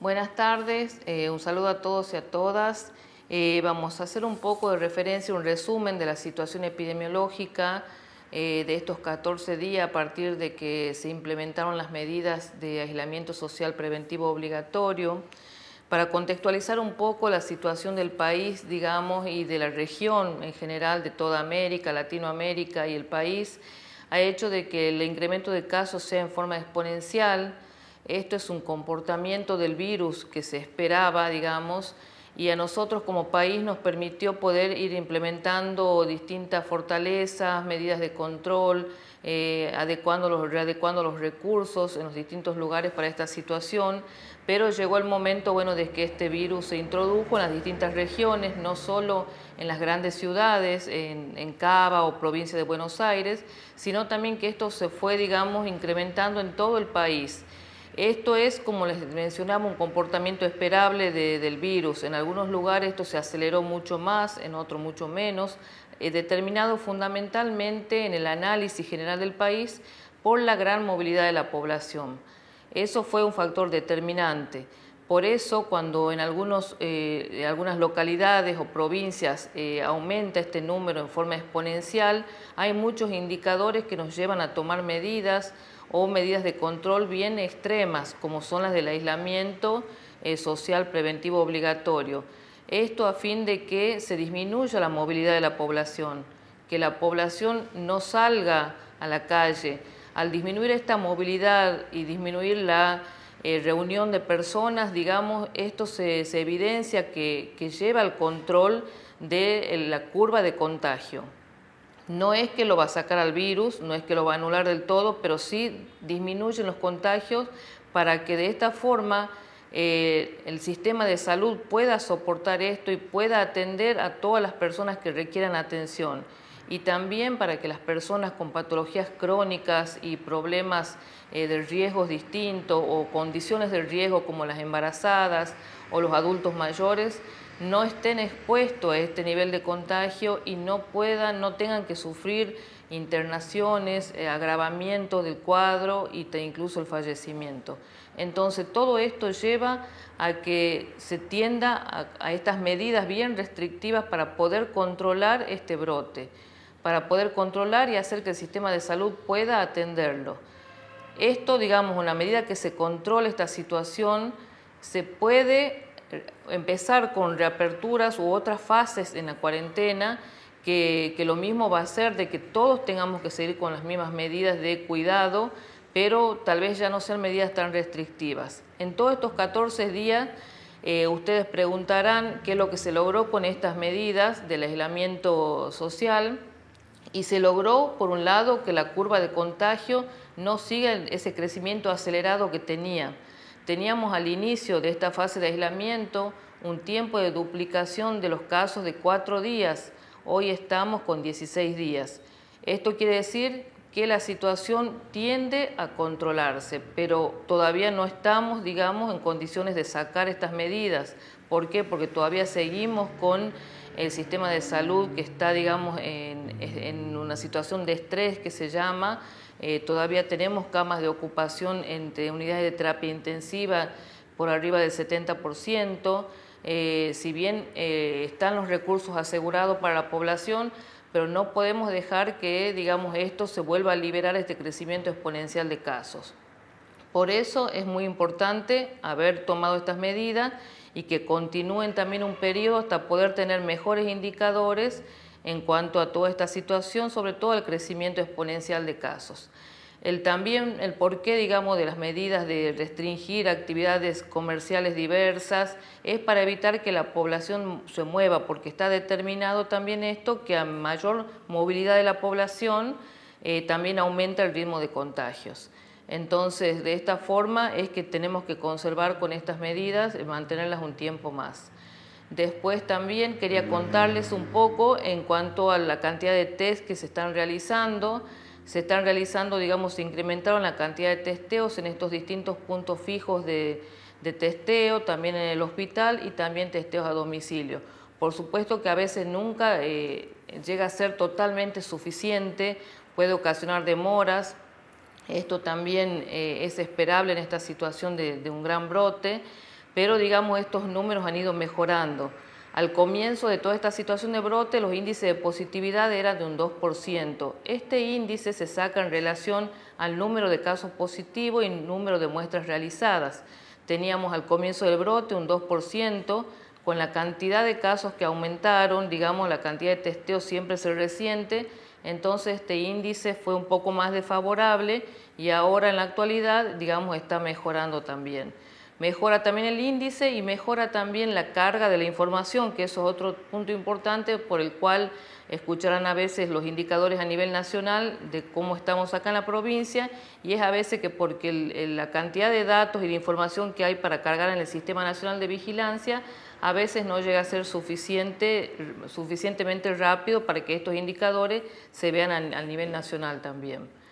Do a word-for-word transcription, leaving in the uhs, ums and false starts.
Buenas tardes, eh, un saludo a todos y a todas. Eh, vamos a hacer un poco de referencia, un resumen de la situación epidemiológica eh, de estos catorce días a partir de que se implementaron las medidas de aislamiento social preventivo obligatorio. Para contextualizar un poco la situación del país, digamos, y de la región en general, de toda América, Latinoamérica y el país, ha hecho de que el incremento de casos sea en forma exponencial. Esto es un comportamiento del virus que se esperaba, digamos, y a nosotros como país nos permitió poder ir implementando distintas fortalezas, medidas de control, eh, adecuando los, readecuando los recursos en los distintos lugares para esta situación, pero llegó el momento, bueno, de que este virus se introdujo en las distintas regiones, no solo en las grandes ciudades, en, en Cava o provincia de Buenos Aires, sino también que esto se fue, digamos, incrementando en todo el país. Esto es, como les mencionamos, un comportamiento esperable de, del virus. En algunos lugares esto se aceleró mucho más, en otros mucho menos, eh, determinado fundamentalmente en el análisis general del país por la gran movilidad de la población. Eso fue un factor determinante. Por eso, cuando en algunos, eh, algunas localidades o provincias eh, aumenta este número en forma exponencial, hay muchos indicadores que nos llevan a tomar medidas o medidas de control bien extremas, como son las del aislamiento eh, social preventivo obligatorio. Esto a fin de que se disminuya la movilidad de la población, que la población no salga a la calle. Al disminuir esta movilidad y disminuir la eh, reunión de personas, digamos, esto se, se evidencia que, que lleva al control de la curva de contagio. No es que lo va a sacar al virus, no es que lo va a anular del todo, pero sí disminuyen los contagios para que de esta forma eh, el sistema de salud pueda soportar esto y pueda atender a todas las personas que requieran atención. Y también para que las personas con patologías crónicas y problemas eh, de riesgos distintos o condiciones de riesgo como las embarazadas o los adultos mayores no estén expuestos a este nivel de contagio y no puedan, no tengan que sufrir internaciones, eh, agravamiento del cuadro y incluso el fallecimiento. Entonces todo esto lleva a que se tienda a, a estas medidas bien restrictivas para poder controlar este brote, para poder controlar y hacer que el sistema de salud pueda atenderlo. Esto, digamos, una medida que se controle esta situación, se puede empezar con reaperturas u otras fases en la cuarentena, que, que lo mismo va a ser de que todos tengamos que seguir con las mismas medidas de cuidado, pero tal vez ya no sean medidas tan restrictivas. En todos estos catorce días, eh, ustedes preguntarán qué es lo que se logró con estas medidas del aislamiento social, y se logró, por un lado, que la curva de contagio no siga ese crecimiento acelerado que tenía. Teníamos al inicio de esta fase de aislamiento un tiempo de duplicación de los casos de cuatro días. Hoy estamos con dieciséis días. Esto quiere decir que la situación tiende a controlarse, pero todavía no estamos, digamos, en condiciones de sacar estas medidas. ¿Por qué? Porque todavía seguimos con el sistema de salud que está, digamos, en, en una situación de estrés que se llama. Eh, todavía tenemos camas de ocupación entre unidades de terapia intensiva por arriba del setenta por ciento. Eh, si bien eh, están los recursos asegurados para la población, pero no podemos dejar que, digamos, esto se vuelva a liberar este crecimiento exponencial de casos. Por eso es muy importante haber tomado estas medidas y que continúen también un periodo hasta poder tener mejores indicadores en cuanto a toda esta situación, sobre todo el crecimiento exponencial de casos. El, también el porqué, digamos, de las medidas de restringir actividades comerciales diversas es para evitar que la población se mueva, porque está determinado también esto, que a mayor movilidad de la población eh, también aumenta el ritmo de contagios. Entonces, de esta forma es que tenemos que conservar con estas medidas y mantenerlas un tiempo más. Después también quería contarles un poco en cuanto a la cantidad de test que se están realizando. Se están realizando, digamos, se incrementaron la cantidad de testeos en estos distintos puntos fijos de, de testeo, también en el hospital y también testeos a domicilio. Por supuesto que a veces nunca eh, llega a ser totalmente suficiente, puede ocasionar demoras. Esto también eh, es esperable en esta situación de, de un gran brote, pero digamos estos números han ido mejorando. Al comienzo de toda esta situación de brote, los índices de positividad eran de un dos por ciento. Este índice se saca en relación al número de casos positivos y el número de muestras realizadas. Teníamos al comienzo del brote un dos por ciento, con la cantidad de casos que aumentaron, digamos, la cantidad de testeos siempre se resiente, entonces este índice fue un poco más desfavorable y ahora en la actualidad, digamos, está mejorando también. Mejora también el índice y mejora también la carga de la información, que eso es otro punto importante por el cual escucharán a veces los indicadores a nivel nacional de cómo estamos acá en la provincia, y es a veces que porque el, el, la cantidad de datos y de información que hay para cargar en el Sistema Nacional de Vigilancia a veces no llega a ser suficiente, suficientemente rápido para que estos indicadores se vean a, a nivel nacional también.